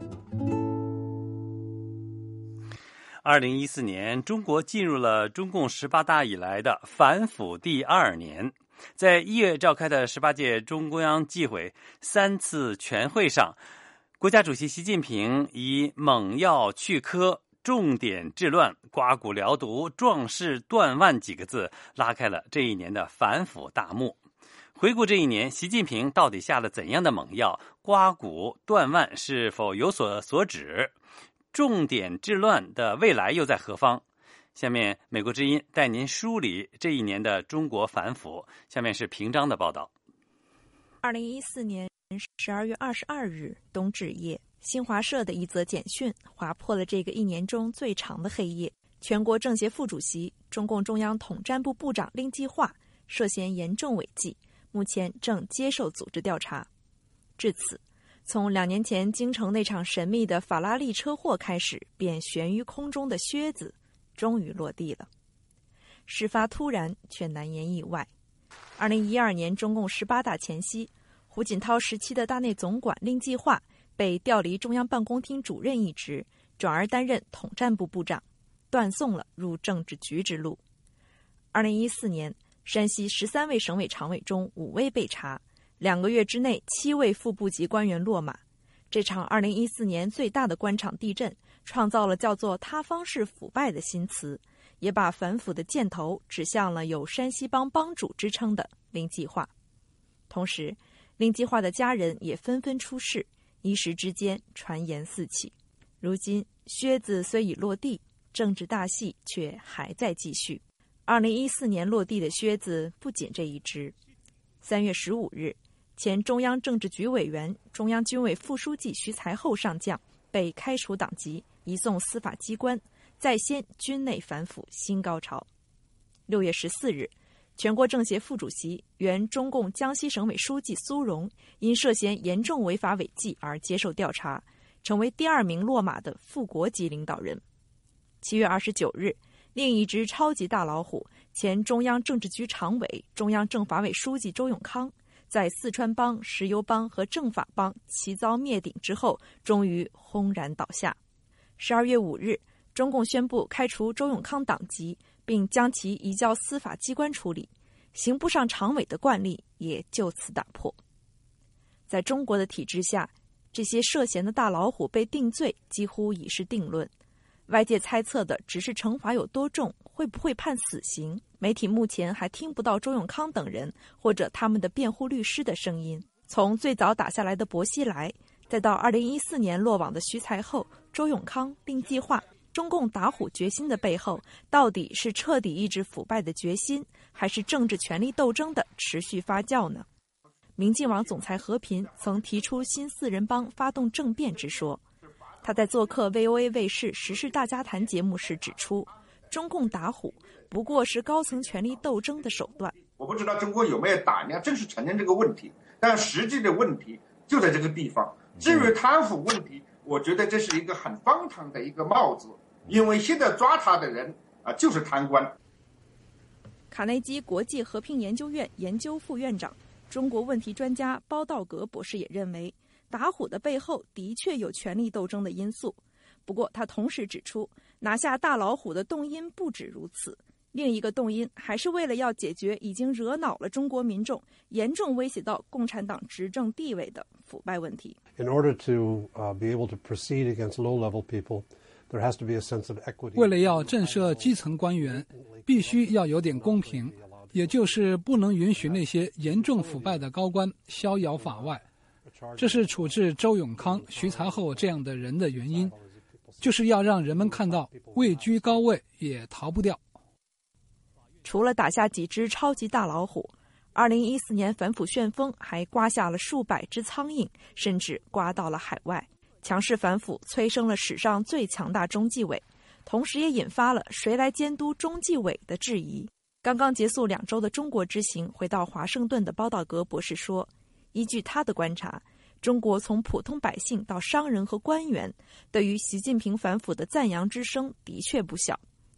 二零一四年，中国进入了中共十八大以来的反腐第二年。在一月召开的十八届中共央纪委三次全会上，国家主席习近平以猛药去疴、重点治乱、刮骨疗毒、壮士断腕几个字，拉开了这一年的反腐大幕。回顾这一年，习近平到底下了怎样的猛药？刮骨断腕是否有所所指？重点治乱的未来又在何方？下面美国之音带您梳理这一年的中国反腐。下面是平章的报道。 二零一四年十二月二十二日冬至夜，新华社的一则简讯划破了这个一年中最长的黑夜。全国政协副主席、中共中央统战部部长令计划涉嫌严重违纪，目前正接受组织调查。至此，从两年前京城那场神秘的法拉利车祸开始，便悬于空中的靴子终于落地了。事发突然，却难言意外。二零一二年中共十八大前夕，胡锦涛时期的大内总管令计划被调离中央办公厅主任一职，转而担任统战部部长，断送了入政治局之路。二零一四年，山西十三位省委常委中五位被查，两个月之内七位副部级官员落马。这场二零一四年最大的官场地震，创造了叫做他方式腐败的新词，也把反腐的箭头指向了有山西帮帮主之称的令计划。同时，令计划的家人也纷纷出事，一时之间传言四起。如今靴子虽已落地，政治大戏却还在继续。二零一四年落地的靴子不仅这一只。三月十五日，前中央政治局委员、中央军委副书记徐才厚上将被开除党籍，移送司法机关，再掀军内反腐新高潮。六月十四日，全国政协副主席、原中共江西省委书记苏荣因涉嫌严重违法违纪而接受调查，成为第二名落马的副国级领导人。七月二十九日，另一只超级大老虎、前中央政治局常委、中央政法委书记周永康，在四川帮、石油帮和政法帮齐遭灭顶之后，终于轰然倒下。十二月五日，中共宣布开除周永康党籍，并将其移交司法机关处理，刑部上常委的惯例也就此打破。在中国的体制下，这些涉嫌的大老虎被定罪几乎已是定论。外界猜测的只是惩罚有多重，会不会判死刑。媒体目前还听不到周永康等人或者他们的辩护律师的声音。从最早打下来的薄熙来，再到二零一四年落网的徐才厚、周永康、令计划，中共打虎决心的背后，到底是彻底抑制腐败的决心，还是政治权力斗争的持续发酵呢？民进网总裁何频曾提出新四人帮发动政变之说。他在做客 V O A 卫视《时事大家谈》节目时指出，中共打虎不过是高层权力斗争的手段。 我不知道中国有没有胆量正式承认这个问题，但实际的问题就在这个地方。至于贪腐问题，我觉得这是一个很荒唐的一个帽子，因为现在抓他的人啊就是贪官。 卡内基国际和平研究院研究副院长、中国问题专家包道格博士也认为，打虎的背后的确有权力斗争的因素。不过他同时指出，拿下大老虎的动因不止如此，另一个动因还是为了要解决已经惹恼了中国民众、严重威胁到共产党执政地位的腐败问题。 In order to uh, be able to proceed against low-level people, there has to be a sense of equity. 为了要震慑基层官员，必须要有点公平，也就是不能允许那些严重腐败的高官逍遥法外。这是处置周永康、徐才厚这样的人的原因，就是要让人们看到位居高位也逃不掉。 除了打下几只超级大老虎，二零一四年反腐旋风还刮下了数百只苍蝇，甚至刮到了海外。强势反腐催生了史上最强大中纪委，同时也引发了谁来监督中纪委的质疑。刚刚结束两周的中国之行回到华盛顿的包道格博士说，依据他的观察，中国从普通百姓到商人和官员，对于习近平反腐的赞扬之声的确不小。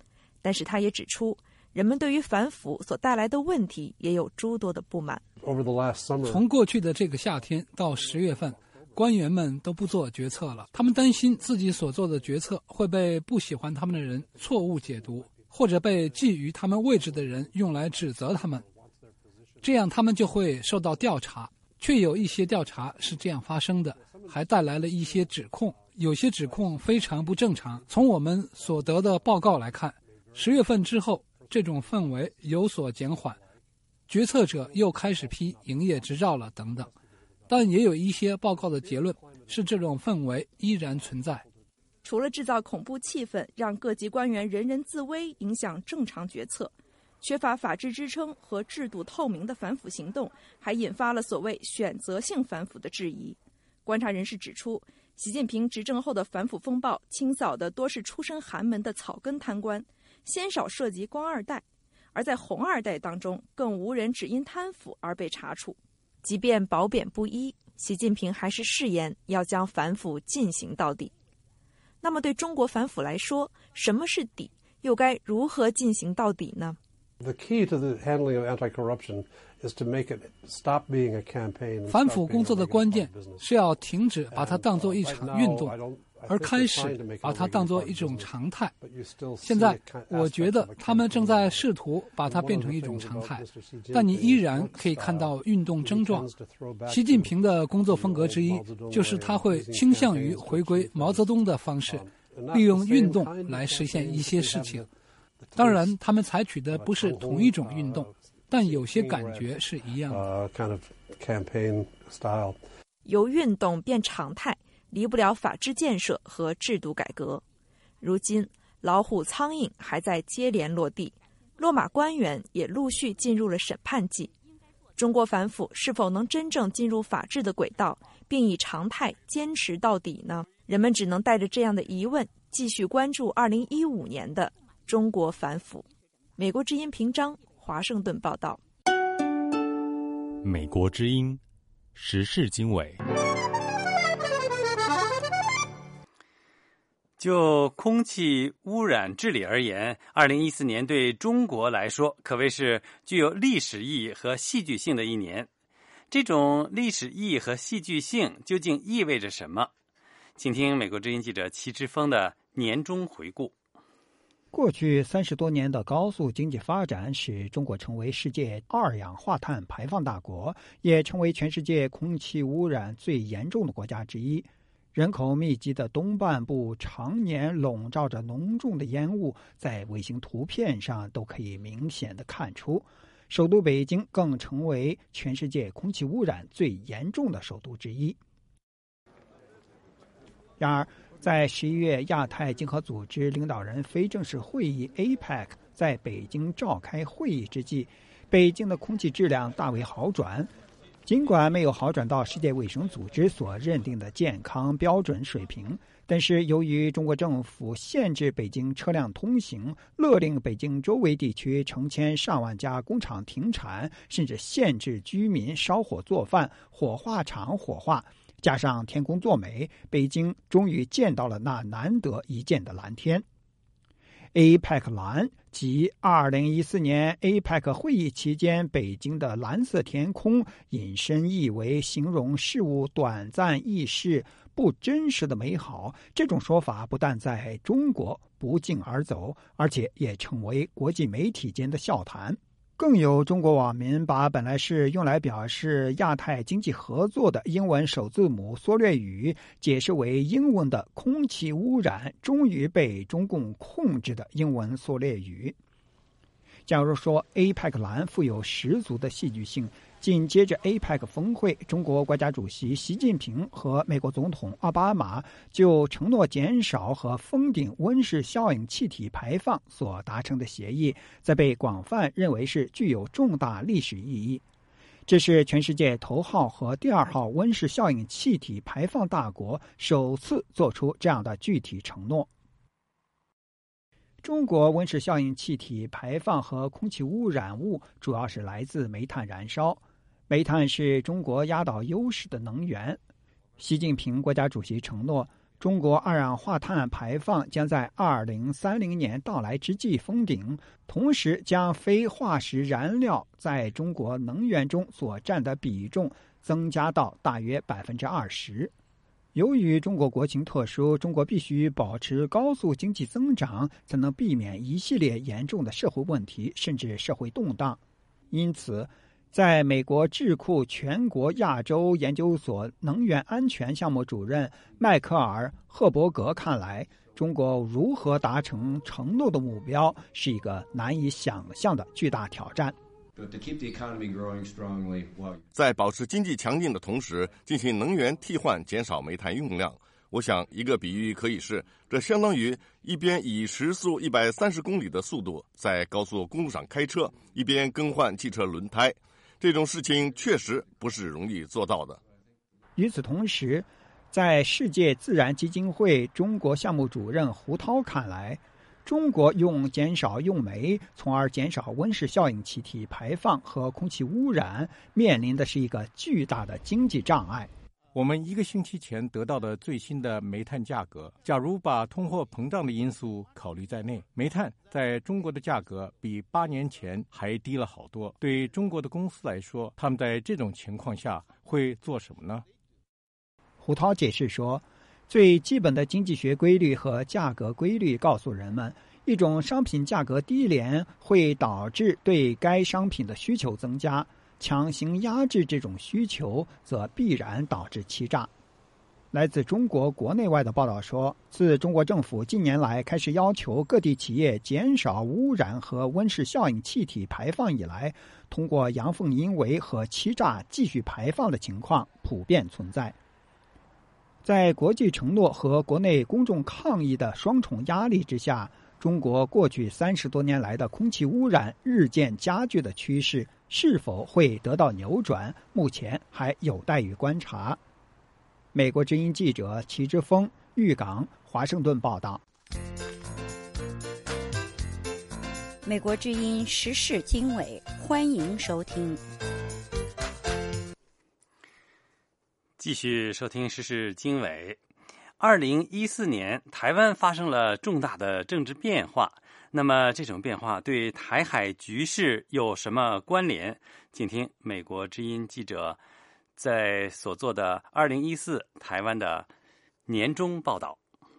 但是他也指出，人们对于反腐所带来的问题也有诸多的不满。 从过去的这个夏天到十月份，官员们都不做决策了，他们担心自己所做的决策会被不喜欢他们的人错误解读，或者被觊觎他们位置的人用来指责他们，这样他们就会受到调查。却有一些调查是这样发生的，还带来了一些指控，有些指控非常不正常。从我们所得的报告来看，十月份之后，这种氛围有所减缓，决策者又开始批营业执照了等等。但也有一些报告的结论是这种氛围依然存在。 除了制造恐怖气氛，让各级官员人人自危，影响正常决策，缺乏法治支撑和制度透明的反腐行动，还引发了所谓选择性反腐的质疑。观察人士指出，习近平执政后的反腐风暴清扫的多是出身寒门的草根贪官，鲜少涉及官二代，而在红二代当中，更无人只因贪腐而被查处。即便褒贬不一，习近平还是誓言要将反腐进行到底。那么对中国反腐来说，什么是底，又该如何进行到底呢？ The key to the handling of anti-corruption is to make it stop being a campaign. 反腐工作的关键是要停止把它当作一场运动，而开始把它当作一种常态。现在我觉得他们正在试图把它变成一种常态，但你依然可以看到运动症状。习近平的工作风格之一就是他会倾向于回归毛泽东的方式，利用运动来实现一些事情。当然他们采取的不是同一种运动，但有些感觉是一样的。 由运动变常态，离不了法治建设和制度改革。如今老虎苍蝇还在接连落地，落马官员也陆续进入了审判季。中国反腐是否能真正进入法治的轨道，并以常态坚持到底呢？人们只能带着这样的疑问，继续关注二零一五年的中国反腐。美国之音平章，华盛顿报道。 美国之音时事经纬。 就空气污染治理而言，二零一四年对中国来说可谓是具有历史意义和戏剧性的一年。这种历史意义和戏剧性究竟意味着什么？请听美国之音记者齐之锋的年终回顾。 过去三十多年的高速经济发展使中国成为世界二氧化碳排放大国，也成为全世界空气污染最严重的国家之一。人口密集的东半部常年笼罩着浓重的烟雾，在卫星图片上都可以明显的看出。首都北京更成为全世界空气污染最严重的首都之一。然而在十一月亚太经合组织领导人非正式会议 A P E C 在北京召开会议之际，北京的空气质量大为好转。尽管没有好转到世界卫生组织所认定的健康标准水平，但是由于中国政府限制北京车辆通行，勒令北京周围地区成千上万家工厂停产，甚至限制居民烧火做饭，火化场火化，加上天公作美，北京终于见到了那难得一见的蓝天。A P E C 蓝即二零一四年 A P E C 会议期间北京的蓝色天空，引申意为形容事物短暂易逝、不真实的美好。这种说法不但在中国不胫而走，而且也成为国际媒体间的笑谈。更有中国网民把本来是用来表示亚太经济合作的英文首字母缩略语解释为英文的空气污染终于被中共控制的英文缩略语。假如说 A P E C 蓝富有十足的戏剧性，紧接着 A P E C 峰会，中国国家主席习近平和美国总统奥巴马就承诺减少和封顶温室效应气体排放所达成的协议，在被广泛认为是具有重大历史意义。这是全世界头号和第二号温室效应气体排放大国首次做出这样的具体承诺。中国温室效应气体排放和空气污染物主要是来自煤炭燃烧，煤炭是中国压倒优势的能源。习近平国家主席承诺， 中国二氧化碳排放将在二零三零年到来之际封顶，同时将非化石燃料在中国能源中所占的比重增加到大约百分之二十。由于中国国情特殊，中国必须保持高速经济增长，才能避免一系列严重的社会问题，甚至社会动荡。因此，在美国智库全国亚洲研究所能源安全项目主任迈克尔·赫伯格看来，中国如何达成承诺的目标是一个难以想象的巨大挑战。 在保持经济强劲的同时，进行能源替换，减少煤炭用量。我想一个比喻可以是，这相当于一边以时速一百三十公里的速度在高速公路上开车，一边更换汽车轮胎。这种事情确实不是容易做到的。 与此同时，在世界自然基金会中国项目主任胡涛看来，中国用减少用煤，从而减少温室效应气体排放和空气污染，面临的是一个巨大的经济障碍。 我们一个星期前得到的最新的煤炭价格，假如把通货膨胀的因素考虑在内，煤炭在中国的价格比八年前还低了好多。对中国的公司来说，他们在这种情况下会做什么呢？ 胡涛解释说，最基本的经济学规律和价格规律告诉人们，一种商品价格低廉会导致对该商品的需求增加，强行压制这种需求则必然导致欺诈。来自中国国内外的报道说，自中国政府近年来开始要求各地企业减少污染和温室效应气体排放以来，通过阳奉阴违和欺诈继续排放的情况普遍存在。在国际承诺和国内公众抗议的双重压力之下，中国过去三十多年来的空气污染日渐加剧的趋势是否会得到扭转，目前还有待于观察。美国之音记者齐之峰、玉港、华盛顿报道。 美国之音时事经纬，欢迎收听。 继续收听时事经纬。二零一四年，台湾发生了重大的政治变化。那么，这种变化对台海局势有什么关联？请听美国之音记者在所做的二零一四台湾的年终报道。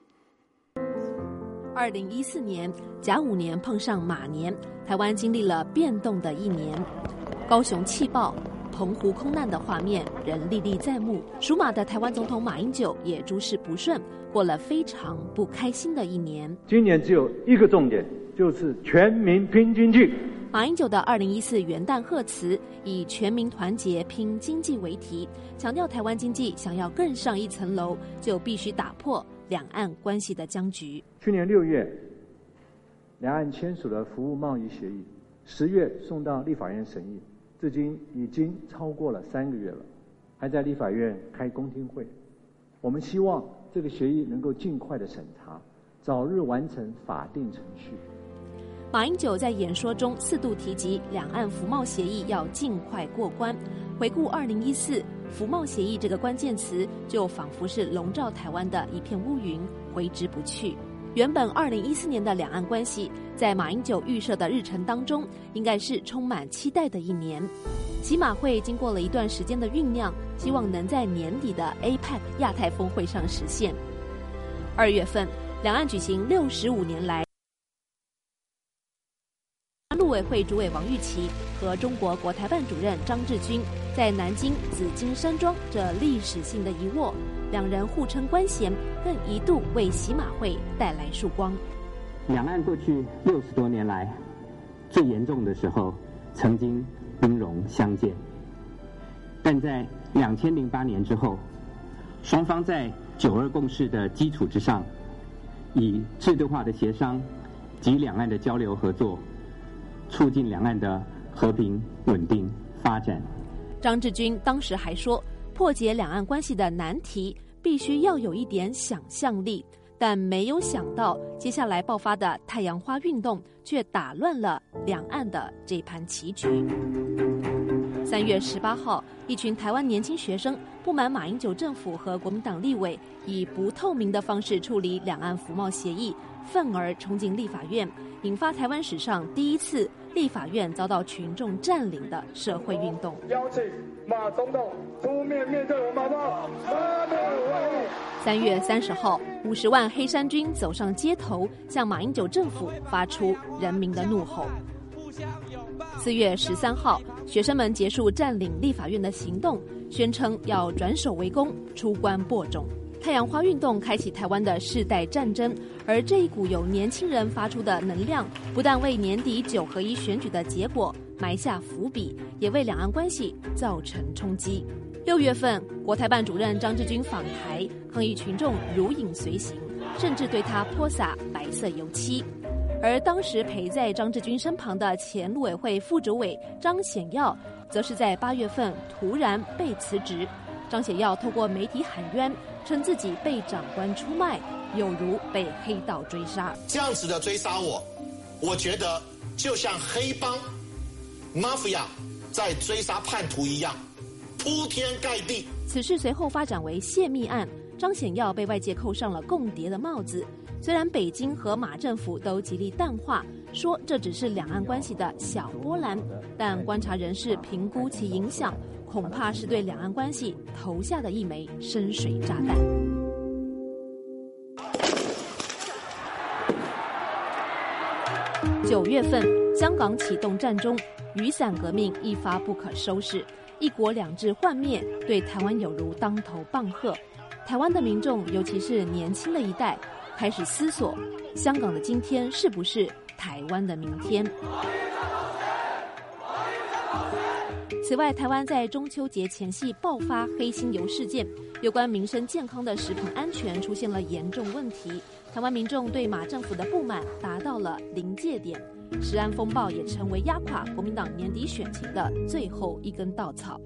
二零一四年甲午年碰上马年，台湾经历了变动的一年。高雄气爆、澎湖空难的画面仍历历在目。属马的台湾总统马英九也诸事不顺，过了非常不开心的一年。 今年只有一个重点，就是全民拼经济。 马英九的二零一四元旦贺词以全民团结拼经济为题，强调台湾经济想要更上一层楼，就必须打破两岸关系的僵局。 去年六月，两岸签署了服务贸易协议，十月送到立法院审议。至今已经超过了三个月了，还在立法院开公听会。我们希望这个协议能够尽快的审查，早日完成法定程序。 马英九在演说中四度提及两岸服贸协议要尽快过关。回顾二零一四，服贸协议这个关键词就仿佛是笼罩台湾的一片乌云，挥之不去。原本二零一四年的两岸关系，在马英九预设的日程当中，应该是充满期待的一年。骑马会经过了一段时间的酝酿，希望能在年底的 A P E C 亚太峰会上实现。二月份，两岸举行六十五年来陆委会主委王玉琦和中国国台办主任张志军在南京紫金山庄这历史性的一握，两人互称官衔，更一度为喜马会带来曙光。 两岸过去六十多年来最严重的时候，曾经兵戎相见，但在两千零八年之后，双方在九二共识的基础之上，以制度化的协商及两岸的交流合作，促进两岸的和平稳定发展。 张志军当时还说，破解两岸关系的难题必须要有一点想象力，但没有想到接下来爆发的太阳花运动却打乱了两岸的这盘棋局。 三月十八号，一群台湾年轻学生不满马英九政府和国民党立委以不透明的方式处理两岸服贸协议，愤而冲进立法院，引发台湾史上第一次立法院遭到群众占领的社会运动。 邀请马总统出面面对我们，好不好？马总统。 三月三十号，五十万黑衫军走上街头，向马英九政府发出人民的怒吼。四月十三号，学生们结束占领立法院的行动，宣称要转守为攻，出关播种。太阳花运动开启台湾的世代战争，而这一股由年轻人发出的能量，不但为年底九合一选举的结果埋下伏笔，也为两岸关系造成冲击。六月份，国台办主任张志军访台，抗议群众如影随形，甚至对他泼洒白色油漆。而当时陪在张志军身旁的前陆委会副主委张显耀，则是在八月份突然被辞职。张显耀透过媒体喊冤，称自己被长官出卖，有如被黑道追杀。 这样子的追杀我，我觉得就像黑帮、mafia 在追杀叛徒一样，铺天盖地。 此事随后发展为泄密案，张显耀被外界扣上了共谍的帽子。虽然北京和马政府都极力淡化，说这只是两岸关系的小波澜，但观察人士评估其影响，恐怕是对两岸关系投下的一枚深水炸弹。九月份，香港启动战中，雨伞革命一发不可收拾，一国两制幻灭，对台湾有如当头棒喝。台湾的民众，尤其是年轻的一代，开始思索，香港的今天是不是台湾的明天？此外，台湾在中秋节前夕爆发黑心油事件，有关民生健康的食品安全出现了严重问题。台湾民众对马政府的不满达到了临界点，食安风暴也成为压垮国民党年底选情的最后一根稻草。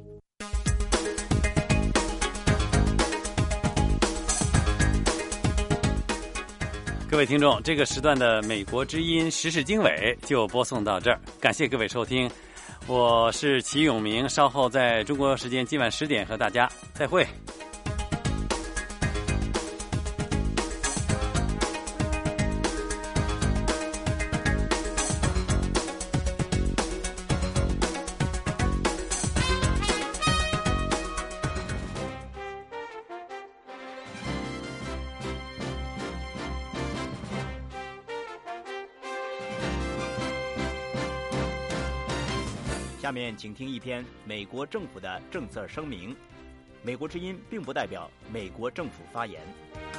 各位听众，这个时段的美国之音时事经纬就播送到这儿，感谢各位收听，我是齐永明，稍后在中国时间今晚十点和大家再会。 下面请听一篇美国政府的政策声明。美国之音并不代表美国政府发言。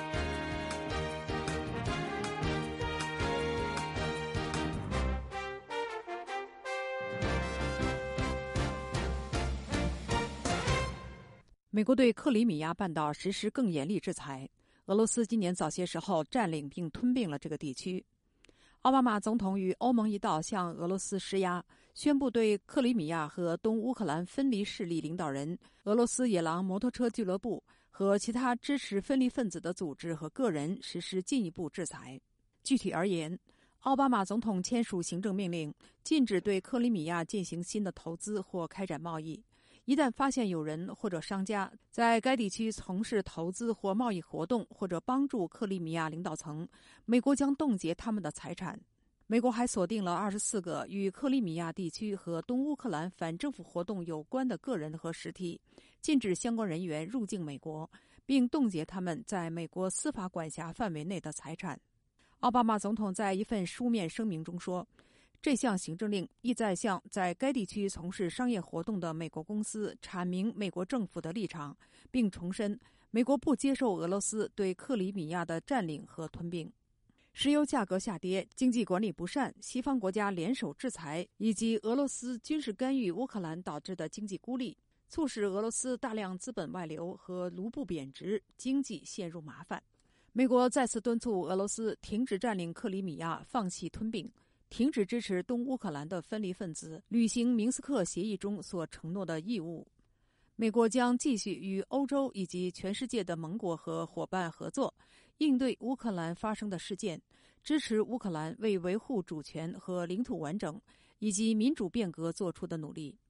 美国对克里米亚半岛实施更严厉制裁。俄罗斯今年早些时候占领并吞并了这个地区。奥巴马总统与欧盟一道向俄罗斯施压，宣布对克里米亚和东乌克兰分离势力领导人、俄罗斯野狼摩托车俱乐部和其他支持分离分子的组织和个人实施进一步制裁。具体而言，奥巴马总统签署行政命令，禁止对克里米亚进行新的投资或开展贸易。一旦发现有人或者商家在该地区从事投资或贸易活动，或者帮助克里米亚领导层，美国将冻结他们的财产。美国还锁定了二十四个与克里米亚地区和东乌克兰反政府活动有关的个人和实体，禁止相关人员入境美国，并冻结他们在美国司法管辖范围内的财产。奥巴马总统在一份书面声明中说，这项行政令意在向在该地区从事商业活动的美国公司阐明美国政府的立场，并重申美国不接受俄罗斯对克里米亚的占领和吞并。石油价格下跌、经济管理不善、西方国家联手制裁，以及俄罗斯军事干预乌克兰导致的经济孤立，促使俄罗斯大量资本外流和卢布贬值，经济陷入麻烦。美国再次敦促俄罗斯停止占领克里米亚，放弃吞并，停止支持东乌克兰的分离分子，履行明斯克协议中所承诺的义务。美国将继续与欧洲以及全世界的盟国和伙伴合作，应对乌克兰发生的事件，支持乌克兰为维护主权和领土完整以及民主变革做出的努力，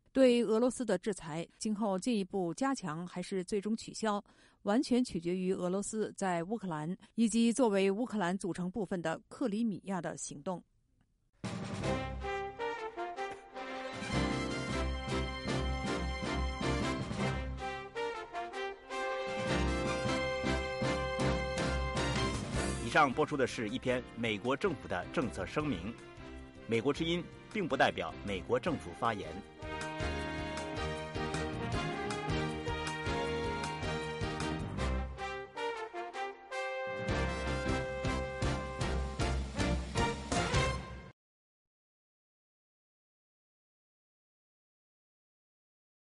对俄罗斯的制裁，今后进一步加强还是最终取消，完全取决于俄罗斯在乌克兰以及作为乌克兰组成部分的克里米亚的行动。 以上播出的是一篇美国政府的政策声明。美国之音并不代表美国政府发言。